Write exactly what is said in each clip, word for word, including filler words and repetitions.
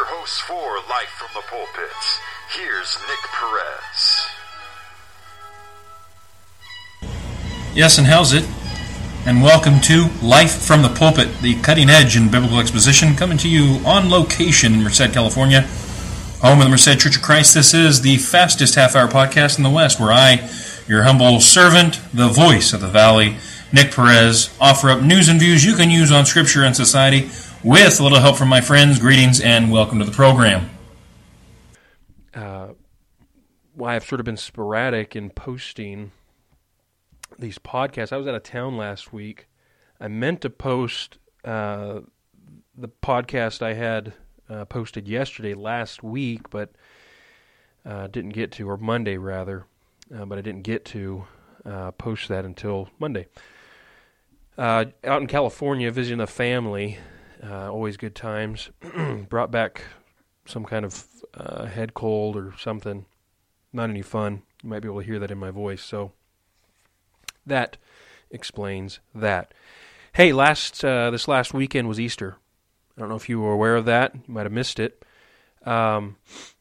host for Life from the Pulpit. Here's Nick Perez. Yes, and how's it? And welcome to Life from the Pulpit, the cutting edge in biblical exposition, coming to you on location in Merced, California, home of the Merced Church of Christ. This is the fastest half-hour podcast in the West, where I, your humble servant, the voice of the Valley, Nick Perez, offer up news and views you can use on Scripture and society with a little help from my friends. Greetings and welcome to the program. Uh, well, I've sort of been sporadic in posting these podcasts. I was out of town last week. I meant to post uh, the podcast I had uh, posted yesterday, last week, but uh, didn't get to, or Monday rather, uh, but I didn't get to uh, post that until Monday. Uh, out in California, visiting a family, uh, always good times. Brought back some kind of uh, head cold or something. Not any fun. You might be able to hear that in my voice, so that explains that. Hey, last uh, this last weekend was Easter. I don't know if you were aware of that. You might have missed it. Um,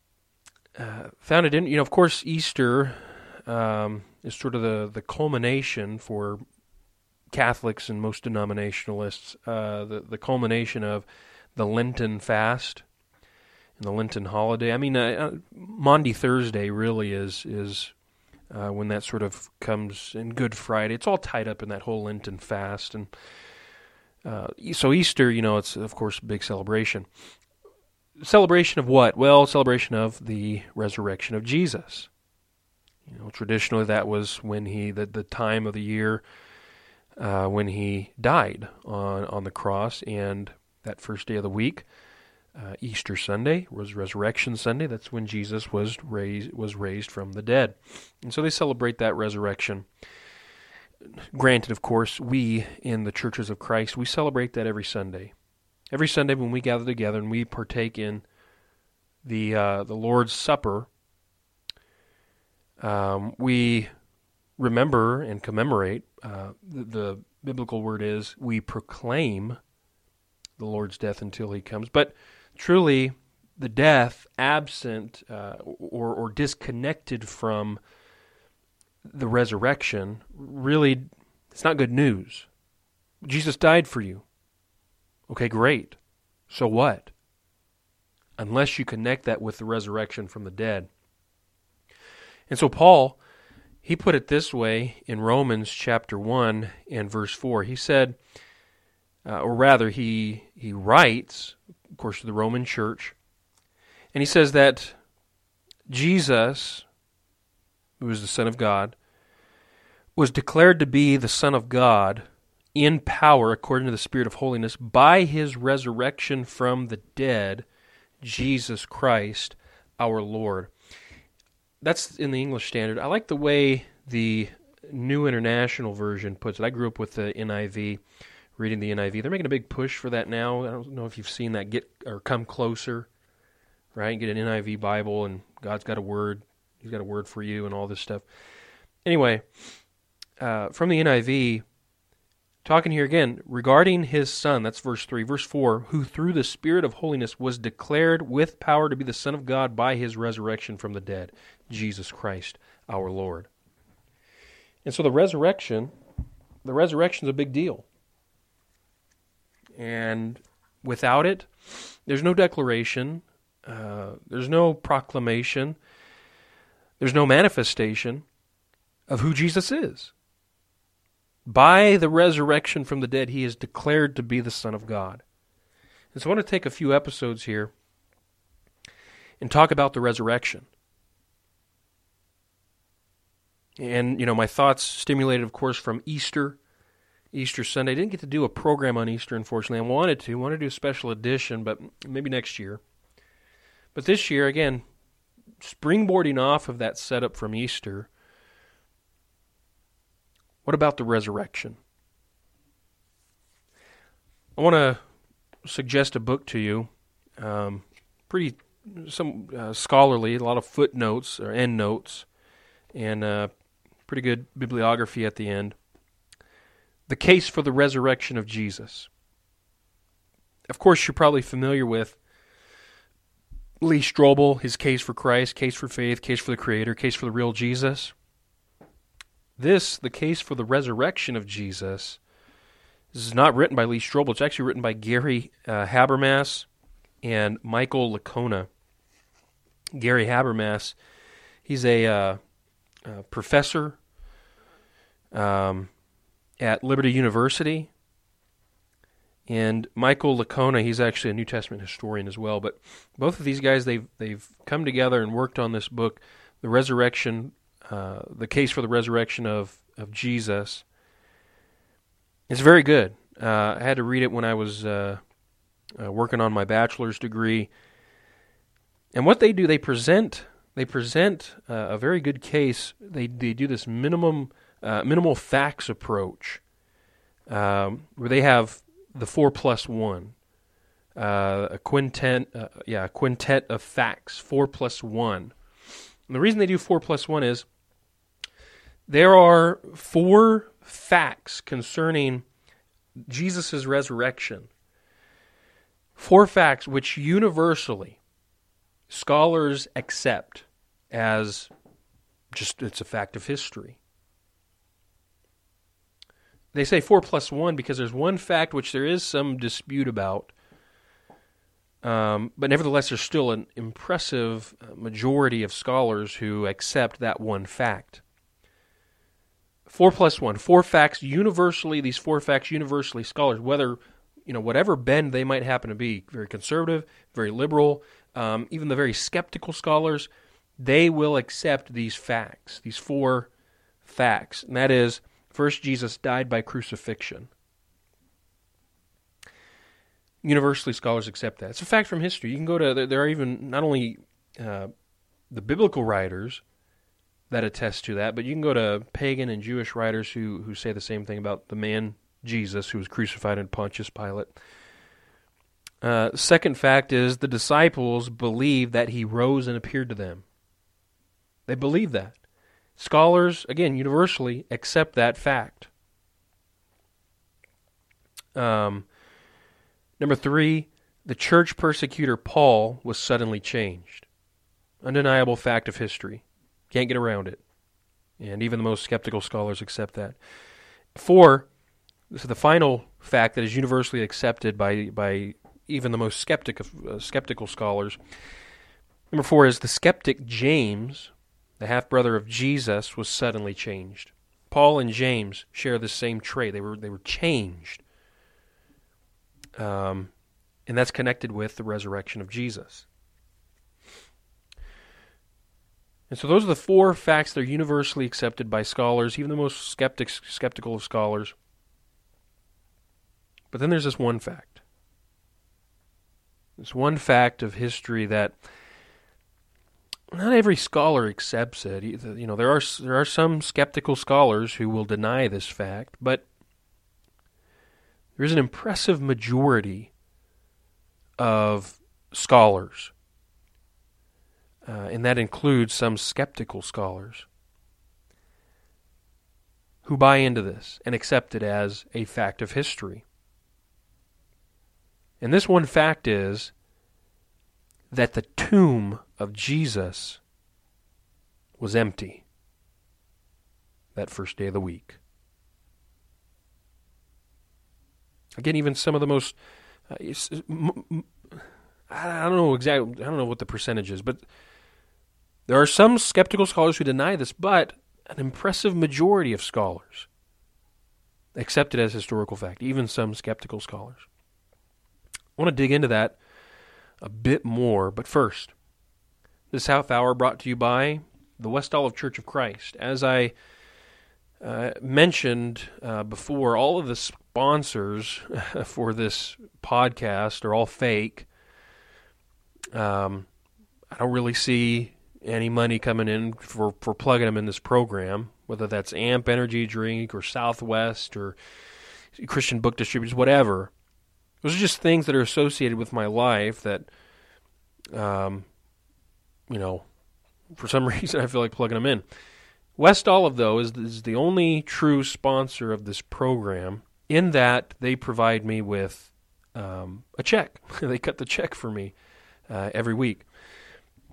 uh, found it in, you know, of course, Easter um, is sort of the, the culmination for Catholics and most denominationalists, uh, the, the culmination of the Lenten fast and the Lenten holiday. I mean, uh, Maundy Thursday really is is uh, when that sort of comes, in Good Friday. It's all tied up in that whole Lenten fast. And uh, so Easter, you know, it's, of course, a big celebration. Celebration of what? Well, celebration of the resurrection of Jesus. You know, traditionally that was when he, the, the time of the year Uh, when he died on, on the cross, and that first day of the week, uh, Easter Sunday, was Resurrection Sunday. That's when Jesus was raised was raised from the dead. And so they celebrate that resurrection. Granted, of course, we in the churches of Christ, we celebrate that every Sunday. Every Sunday when we gather together and we partake in the, uh, the Lord's Supper, um, we remember and commemorate, uh, the, the biblical word is, we proclaim the Lord's death until he comes. But truly, the death absent uh, or, or disconnected from the resurrection, really, it's not good news. Jesus died for you. Okay, great. So what? Unless you connect that with the resurrection from the dead. And so Paul, he put it this way in Romans chapter one and verse four. He said, uh, or rather, he he writes, of course, to the Roman church, and he says that Jesus, who is the Son of God, was declared to be the Son of God in power, according to the Spirit of holiness, by his resurrection from the dead, Jesus Christ, our Lord. That's in the English Standard. I like the way the New International Version puts it. I grew up with the N I V, reading the N I V. They're making a big push for that now. I don't know if you've seen that, get or come closer, right? Get an N I V Bible, and God's got a word. He's got a word for you and all this stuff. Anyway, uh, from the N I V, talking here again, regarding his Son, that's verse three. Verse four, who through the Spirit of holiness was declared with power to be the Son of God by his resurrection from the dead, Jesus Christ, our Lord. And so the resurrection, the resurrection is a big deal. And without it, there's no declaration, uh, there's no proclamation, there's no manifestation of who Jesus is. By the resurrection from the dead, he is declared to be the Son of God. And so I want to take a few episodes here and talk about the resurrection. And, you know, my thoughts stimulated, of course, from Easter, Easter Sunday. I didn't get to do a program on Easter, unfortunately. I wanted to. I wanted to do a special edition, but maybe next year. But this year, again, springboarding off of that setup from Easter, what about the resurrection? I want to suggest a book to you, um, pretty some uh, scholarly, a lot of footnotes or endnotes, and uh, pretty good bibliography at the end. The Case for the Resurrection of Jesus. Of course, you're probably familiar with Lee Strobel, his Case for Christ, Case for Faith, Case for the Creator, Case for the Real Jesus. This, the Case for the Resurrection of Jesus, this is not written by Lee Strobel. It's actually written by Gary uh, Habermas and Michael Licona. Gary Habermas, he's a, uh, a professor um, at Liberty University. And Michael Licona, he's actually a New Testament historian as well. But both of these guys, they've they've come together and worked on this book, The Resurrection, uh, the Case for the Resurrection of, of Jesus. It's very good. Uh, I had to read it when I was uh, uh, working on my bachelor's degree. And what they do, they present they present uh, a very good case. They they do this minimum uh, minimal facts approach, um, where they have the four plus one, uh, a quintet, uh, yeah, a quintet of facts, four plus one. And the reason they do four plus one is there are four facts concerning Jesus' resurrection. Four facts which universally scholars accept as just, it's a fact of history. They say four plus one because there's one fact which there is some dispute about, um, but nevertheless there's still an impressive majority of scholars who accept that one fact. Four plus one, four facts universally, these four facts universally scholars, whether, you know, whatever bend they might happen to be, very conservative, very liberal, um, even the very skeptical scholars, they will accept these facts, these four facts, and that is, first, Jesus died by crucifixion. Universally, scholars accept that. It's a fact from history. You can go to, there are even not only uh, the biblical writers that attest to that, but you can go to pagan and Jewish writers who, who say the same thing about the man Jesus who was crucified in Pontius Pilate. Uh, second fact is the disciples believed that he rose and appeared to them. They believe that. Scholars, again, universally accept that fact. Um, number three, the church persecutor Paul was suddenly changed. Undeniable fact of history. Can't get around it. And even the most skeptical scholars accept that. Four, this is the final fact that is universally accepted by, by even the most skeptic of, uh, skeptical scholars. Number four is the skeptic James, the half-brother of Jesus, was suddenly changed. Paul and James share the same trait. They were they were changed. Um, and that's connected with the resurrection of Jesus. And so those are the four facts that are universally accepted by scholars, even the most skeptic, skeptical of scholars. But then there's this one fact. This one fact of history that not every scholar accepts it. You know, there are there are some skeptical scholars who will deny this fact, but there is an impressive majority of scholars, uh, and that includes some skeptical scholars, who buy into this and accept it as a fact of history. And this one fact is that the tomb of Jesus was empty that first day of the week. Again, even some of the most, uh, I don't know exactly, I don't know what the percentage is, but there are some skeptical scholars who deny this, but an impressive majority of scholars accept it as historical fact, even some skeptical scholars. I want to dig into that a bit more, but first, this half hour brought to you by the West Olive Church of Christ. As I uh, mentioned uh, before, all of the sponsors for this podcast are all fake. Um, I don't really see any money coming in for, for plugging them in this program, whether that's A M P Energy Drink or Southwest or Christian Book Distributors, whatever. Those are just things that are associated with my life that, um, you know, for some reason I feel like plugging them in. West Olive, though, is, is the only true sponsor of this program in that they provide me with um, a check. They cut the check for me uh, every week.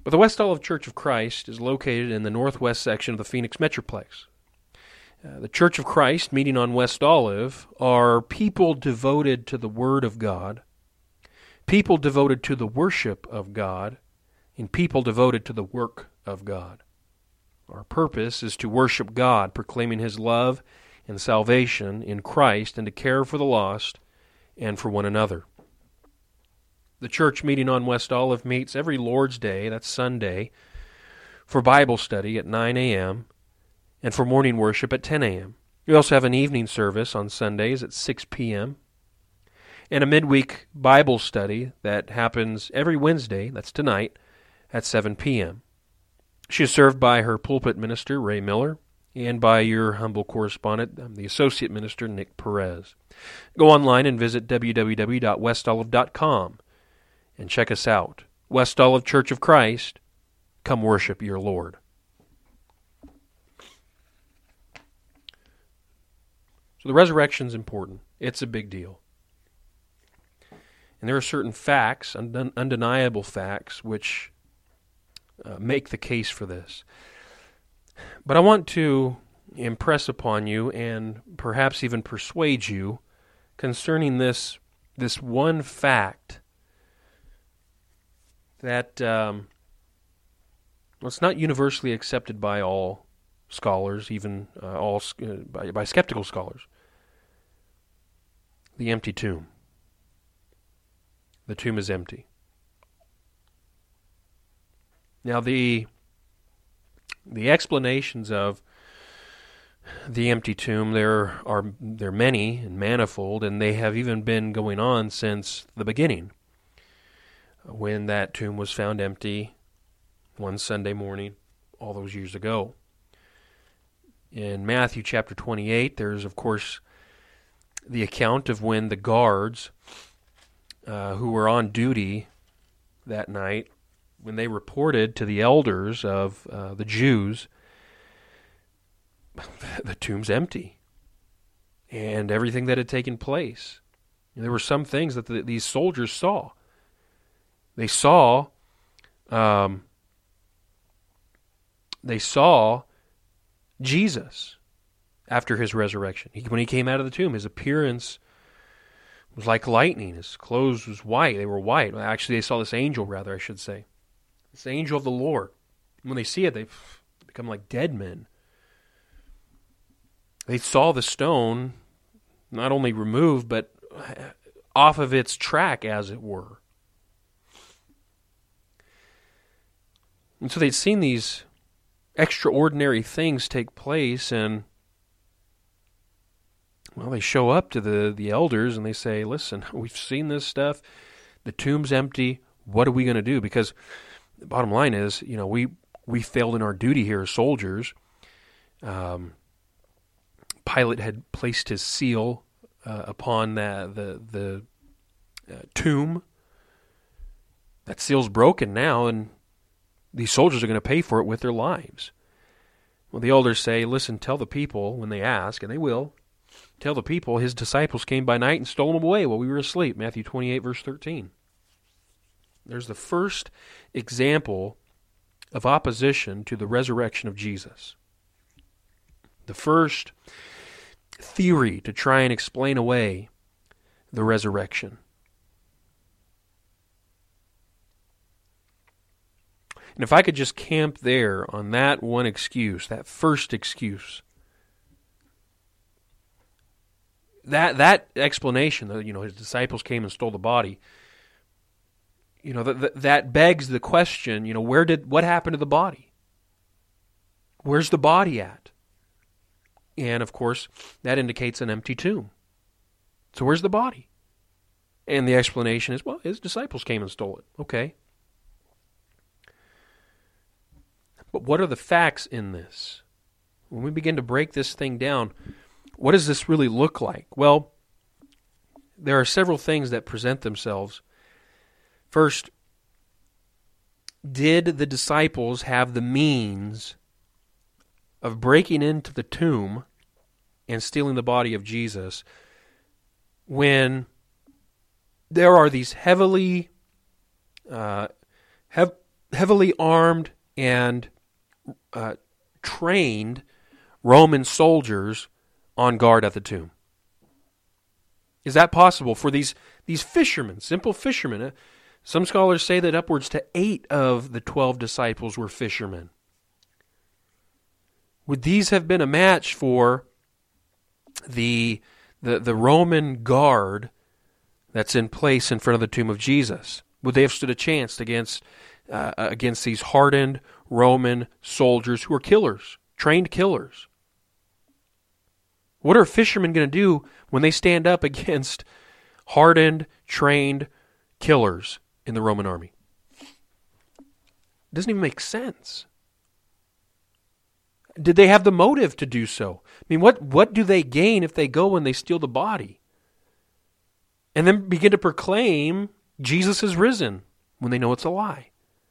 But the West Olive Church of Christ is located in the northwest section of the Phoenix Metroplex. Uh, the Church of Christ, meeting on West Olive, are people devoted to the Word of God, people devoted to the worship of God, and people devoted to the work of God. Our purpose is to worship God, proclaiming His love and salvation in Christ, and to care for the lost and for one another. The church meeting on West Olive meets every Lord's Day, that's Sunday, for Bible study at nine a.m., and for morning worship at ten a.m. We also have an evening service on Sundays at six p.m., and a midweek Bible study that happens every Wednesday, that's tonight, at seven p.m. She is served by her pulpit minister, Ray Miller, and by your humble correspondent, the associate minister, Nick Perez. Go online and visit w w w dot west olive dot com and check us out. West Olive Church of Christ, come worship your Lord. So the resurrection is important. It's a big deal. And there are certain facts, undeni- undeniable facts, which uh, make the case for this. But I want to impress upon you and perhaps even persuade you concerning this this one fact that um, well, it's not universally accepted by all scholars, even uh, all uh, by, by skeptical scholars. The empty tomb. The tomb is empty. Now the The explanations of the empty tomb, there are there are many and manifold, and they have even been going on since the beginning, when that tomb was found empty one Sunday morning all those years ago. In Matthew chapter twenty-eight, there's, of course, the account of when the guards uh, who were on duty that night, when they reported to the elders of uh, the Jews, the tomb's empty, and everything that had taken place. And there were some things that the, these soldiers saw. They saw, um, they saw Jesus after his resurrection. He, when he came out of the tomb, his appearance was like lightning. His clothes was white. They were white. Actually, they saw this angel, rather, I should say. This angel of the Lord. When they see it, they become like dead men. They saw the stone not only removed, but off of its track, as it were. And so they'd seen these extraordinary things take place, and, well, they show up to the, the elders, and they say, listen, we've seen this stuff. The tomb's empty. What are we going to do? Because the bottom line is, you know, we, we failed in our duty here as soldiers. Um, Pilate had placed his seal uh, upon the the, the uh, tomb. That seal's broken now, and these soldiers are going to pay for it with their lives. Well, the elders say, listen, tell the people, when they ask, and they will, tell the people, his disciples came by night and stole him away while we were asleep. Matthew twenty-eight, verse thirteen. There's the first example of opposition to the resurrection of Jesus. The first theory to try and explain away the resurrection. And if I could just camp there on that one excuse, that first excuse, that that explanation that, you know, his disciples came and stole the body, you know, that that begs the question, you know, where did what happened to the body? Where's the body at? And, of course, that indicates an empty tomb. So where's the body? And the explanation is, well, his disciples came and stole it. Okay. But what are the facts in this? When we begin to break this thing down, what does this really look like? Well, there are several things that present themselves. First, did the disciples have the means of breaking into the tomb and stealing the body of Jesus when there are these heavily uh, hev- heavily armed and uh, trained Roman soldiers on guard at the tomb. Is that possible for these, these fishermen, simple fishermen? Uh, some scholars say that upwards to eight of the twelve disciples were fishermen. Would these have been a match for the, the, the Roman guard that's in place in front of the tomb of Jesus? Would they have stood a chance against, uh, against these hardened Roman soldiers who are killers, trained killers? What are fishermen going to do when they stand up against hardened, trained killers in the Roman army? It doesn't even make sense. Did they have the motive to do so? I mean, what, what do they gain if they go and they steal the body? And then begin to proclaim Jesus is risen when they know it's a lie.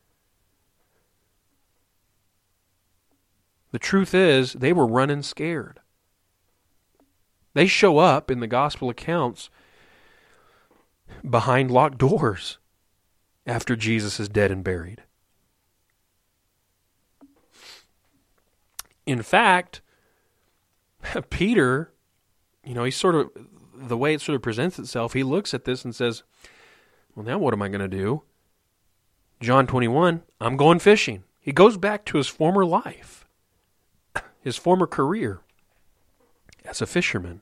The truth is, they were running scared. They show up in the gospel accounts behind locked doors after Jesus is dead and buried. In fact, Peter, you know, he sort of, the way it sort of presents itself, he looks at this and says, well, now what am I going to do? John twenty-one, I'm going fishing. He goes back to his former life, his former career as a fisherman.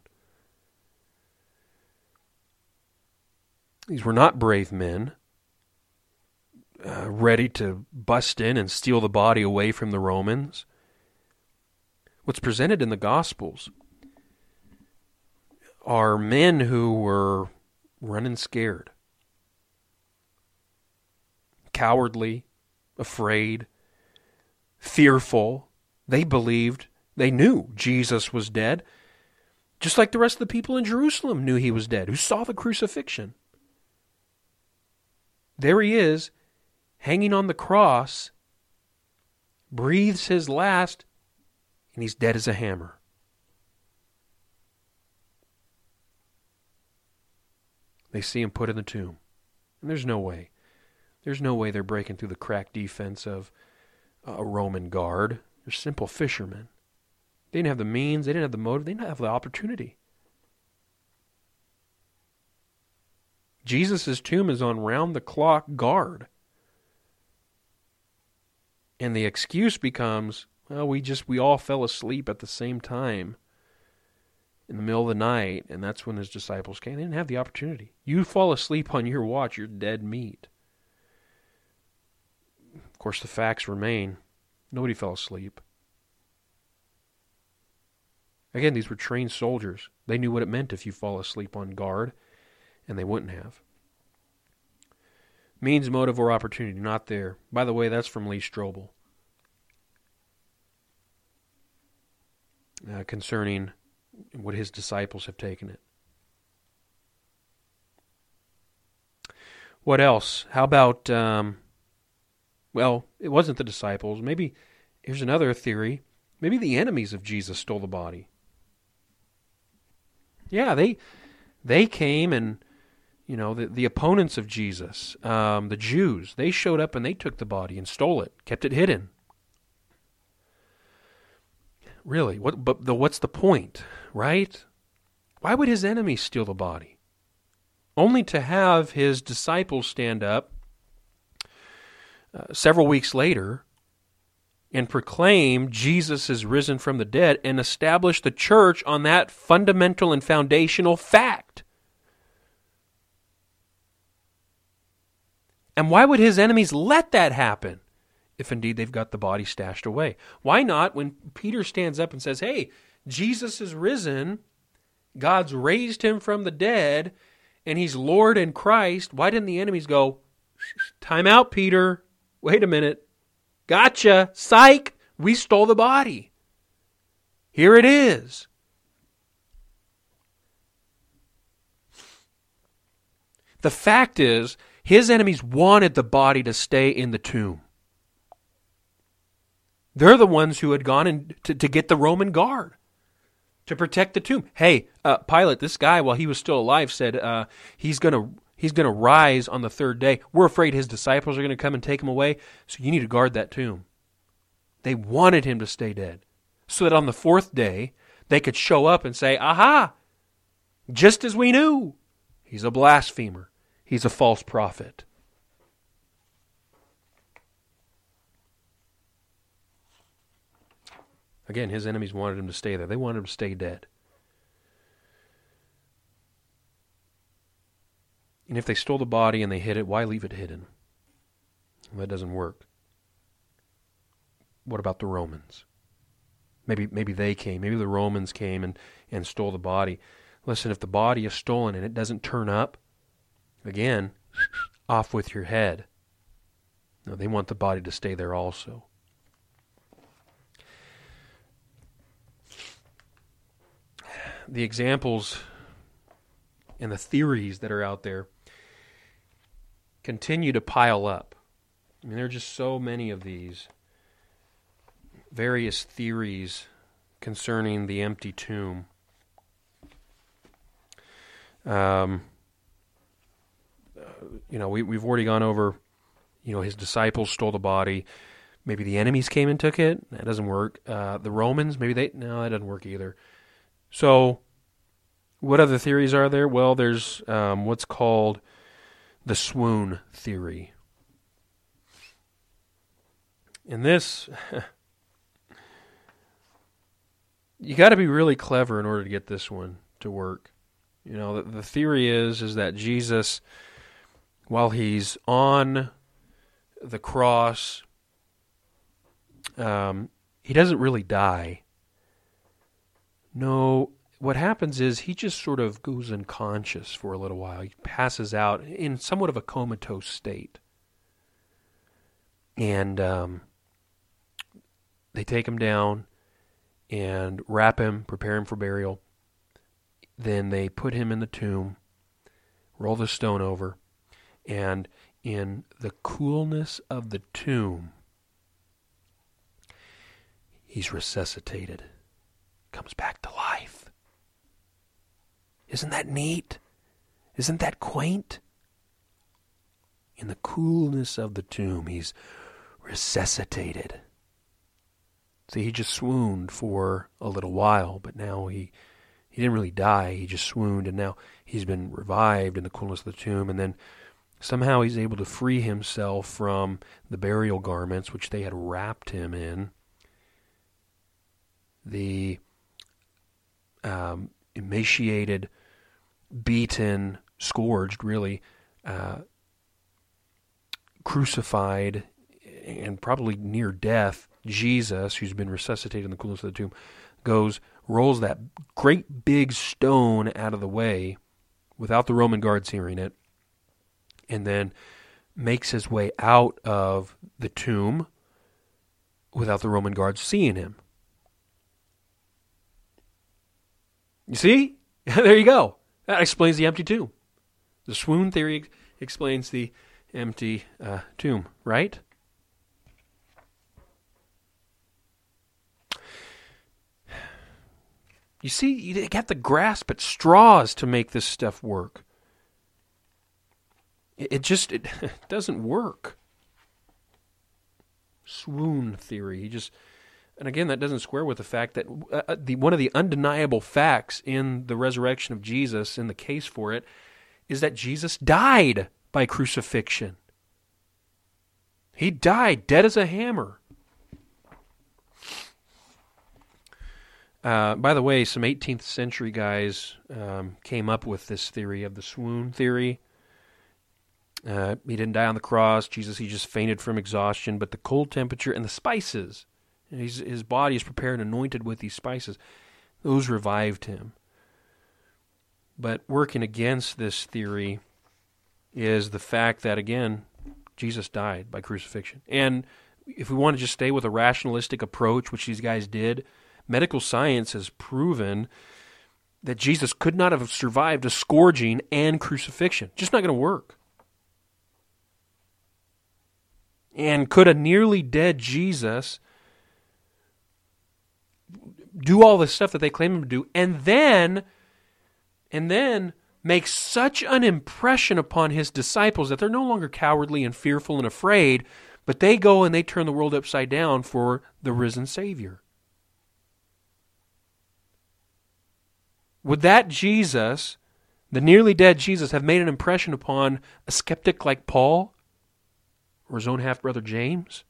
These were not brave men, uh, ready to bust in and steal the body away from the Romans. What's presented in the Gospels are men who were running scared, cowardly, afraid, fearful. They believed, they knew Jesus was dead, just like the rest of the people in Jerusalem knew he was dead, who saw the crucifixion. There he is, hanging on the cross, breathes his last, and he's dead as a hammer. They see him put in the tomb. And there's no way. There's no way they're breaking through the crack defense of a Roman guard. They're simple fishermen. They didn't have the means, they didn't have the motive, they didn't have the opportunity. Jesus' tomb is on round-the-clock guard. And the excuse becomes, well, we just, we all fell asleep at the same time in the middle of the night, and that's when his disciples came. They didn't have the opportunity. You fall asleep on your watch, you're dead meat. Of course, the facts remain. Nobody fell asleep. Again, these were trained soldiers. They knew what it meant if you fall asleep on guard, and they wouldn't have. Means, motive, or opportunity, not there. By the way, that's from Lee Strobel. Uh, concerning what his disciples have taken it. What else? How about, um, well, it wasn't the disciples. Maybe, here's another theory. Maybe the enemies of Jesus stole the body. Yeah, they they came and, you know, the, the opponents of Jesus, um, the Jews, they showed up and they took the body and stole it, kept it hidden. Really, what? But the, what's the point, right? Why would his enemies steal the body? Only to have his disciples stand up uh, several weeks later and proclaim Jesus is risen from the dead and establish the church on that fundamental and foundational fact. And why would his enemies let that happen? If indeed they've got the body stashed away. Why not, when Peter stands up and says, hey, Jesus is risen, God's raised him from the dead, and he's Lord and Christ, why didn't the enemies go, time out, Peter, wait a minute, gotcha, psych, we stole the body. Here it is. The fact is, his enemies wanted the body to stay in the tomb. They're the ones who had gone in to, to get the Roman guard to protect the tomb. Hey, uh, Pilate, this guy, while he was still alive, said uh, he's gonna He's going to rise on the third day. We're afraid his disciples are going to come and take him away, so you need to guard that tomb. They wanted him to stay dead, so that on the fourth day, they could show up and say, aha, just as we knew, he's a blasphemer. He's a false prophet. Again, his enemies wanted him to stay there. They wanted him to stay dead. And if they stole the body and they hid it, why leave it hidden? Well, that doesn't work. What about the Romans? Maybe maybe they came. Maybe the Romans came and, and stole the body. Listen, if the body is stolen and it doesn't turn up, again, off with your head. No, they want the body to stay there also. The examples and the theories that are out there continue to pile up. I mean, there are just so many of these various theories concerning the empty tomb. Um, uh, you know, we, we've already gone over, you know, his disciples stole the body. Maybe the enemies came and took it. That doesn't work. Uh, the Romans, maybe they, no, that doesn't work either. So, what other theories are there? Well, there's um, what's called the swoon theory. And this, you got to be really clever in order to get this one to work. You know, the, the theory is is that Jesus, while he's on the cross, um, he doesn't really die. No, what happens is he just sort of goes unconscious for a little while. He passes out in somewhat of a comatose state. And um, they take him down and wrap him, prepare him for burial. Then they put him in the tomb, roll the stone over, and in the coolness of the tomb, he's resuscitated, comes back to life. Isn't that neat? Isn't that quaint? In the coolness of the tomb, he's resuscitated. See, he just swooned for a little while, but now he he didn't really die. He just swooned, and now he's been revived in the coolness of the tomb, and then somehow he's able to free himself from the burial garments which they had wrapped him in. The um, emaciated, beaten, scourged, really, uh, crucified, and probably near death, Jesus, who's been resuscitated in the coolness of the tomb, goes, rolls that great big stone out of the way without the Roman guards hearing it, and then makes his way out of the tomb without the Roman guards seeing him. You see? There you go. That explains the empty tomb. The swoon theory explains the empty uh, tomb, right? You see, you have to grasp at straws to make this stuff work. It, it just it doesn't work. Swoon theory. He just, and again, that doesn't square with the fact that uh, the one of the undeniable facts in the resurrection of Jesus, in the case for it, is that Jesus died by crucifixion. He died dead as a hammer. Uh, by the way, some eighteenth century guys um, came up with this theory of the swoon theory. Uh, he didn't die on the cross. Jesus, he just fainted from exhaustion. But the cold temperature and the spices, and he's, his body is prepared and anointed with these spices, those revived him. But working against this theory is the fact that, again, Jesus died by crucifixion. And if we want to just stay with a rationalistic approach, which these guys did, medical science has proven that Jesus could not have survived a scourging and crucifixion. Just not going to work. And could a nearly dead Jesus do all the stuff that they claim him to do, and then, and then makes such an impression upon his disciples that they're no longer cowardly and fearful and afraid, but they go and they turn the world upside down for the risen Savior. Would that Jesus, the nearly dead Jesus, have made an impression upon a skeptic like Paul or his own half-brother James?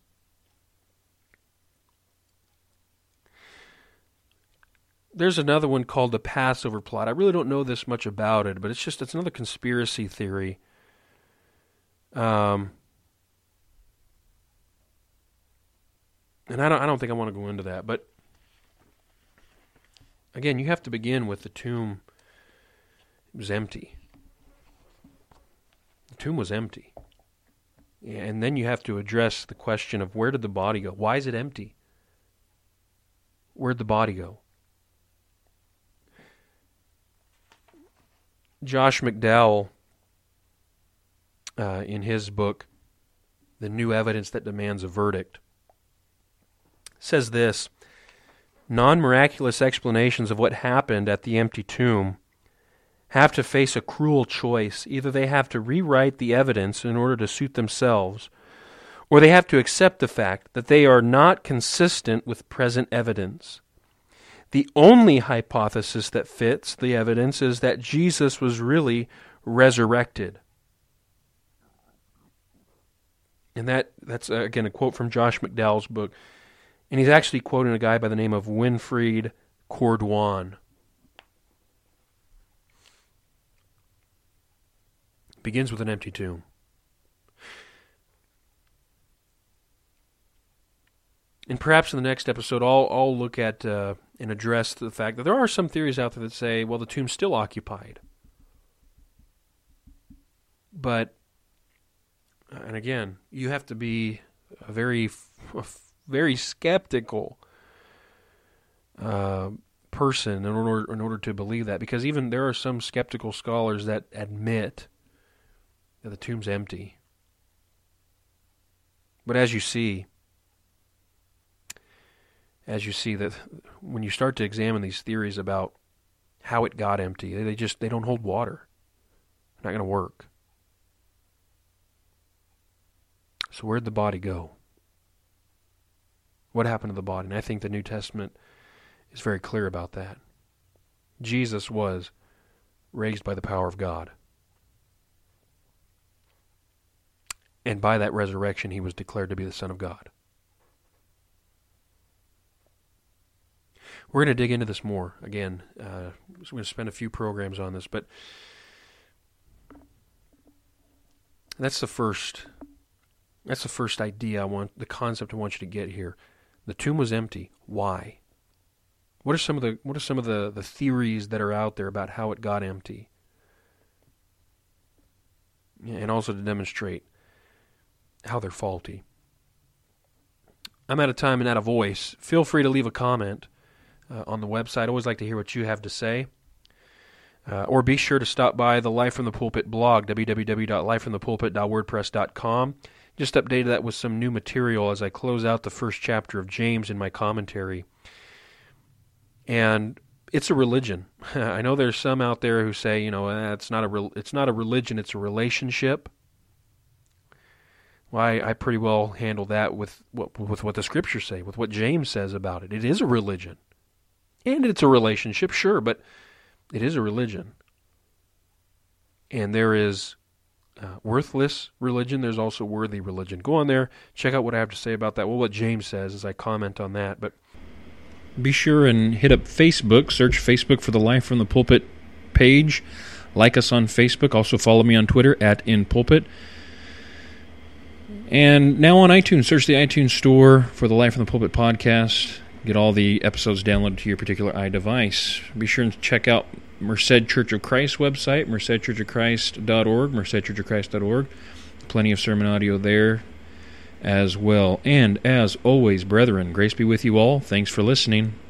There's another one called the Passover plot. I really don't know this much about it, but it's just it's another conspiracy theory. Um, and I don't I don't think I want to go into that, but again, you have to begin with the tomb. It was empty. The tomb was empty. And then you have to address the question of where did the body go? Why is it empty? Where'd the body go? Josh McDowell, uh, in his book, The New Evidence That Demands a Verdict, says this: non-miraculous explanations of what happened at the empty tomb have to face a cruel choice. Either they have to rewrite the evidence in order to suit themselves, or they have to accept the fact that they are not consistent with present evidence. The only hypothesis that fits the evidence is that Jesus was really resurrected. And that that's, uh, again, a quote from Josh McDowell's book. And he's actually quoting a guy by the name of Winfried Corduan. Begins with an empty tomb. And perhaps in the next episode, I'll, I'll look at uh, and address the fact that there are some theories out there that say, well, the tomb's still occupied. But, and again, you have to be a very, a very skeptical uh, person in order in order to believe that, because even there are some skeptical scholars that admit that the tomb's empty. But as you see, as you see that when you start to examine these theories about how it got empty, they just they don't hold water. They're not going to work. So where'd the body go? What happened to the body? And I think the New Testament is very clear about that. Jesus was raised by the power of God. And by that resurrection, he was declared to be the Son of God. We're going to dig into this more. Again, uh, we're going to spend a few programs on this, but that's the first. That's the first idea I want, the concept I want you to get here. The tomb was empty. Why? What are some of the what are some of the, the theories that are out there about how it got empty? And also to demonstrate how they're faulty. I'm out of time and out of voice. Feel free to leave a comment uh, on the website. I always like to hear what you have to say. Uh, or be sure to stop by the Life from the Pulpit blog, w w w dot life from the pulpit dot wordpress dot com. Just updated that with some new material as I close out the first chapter of James in my commentary. And it's a religion. I know there's some out there who say, you know, eh, it's not a re- it's not a religion, it's a relationship. Well, I, I pretty well handle that with what, with what the Scriptures say, with what James says about it. It is a religion. And it's a relationship, sure, but it is a religion. And there is uh, worthless religion. There's also worthy religion. Go on there, check out what I have to say about that. Well, what James says as I comment on that. But be sure and hit up Facebook. Search Facebook for the Life from the Pulpit page. Like us on Facebook. Also follow me on Twitter at InPulpit. And now on iTunes, search the iTunes store for the Life from the Pulpit podcast. Get all the episodes downloaded to your particular iDevice. Be sure and check out Merced Church of Christ website, merced church of christ dot org, merced church of christ dot org. Plenty of sermon audio there as well. And as always, brethren, grace be with you all. Thanks for listening.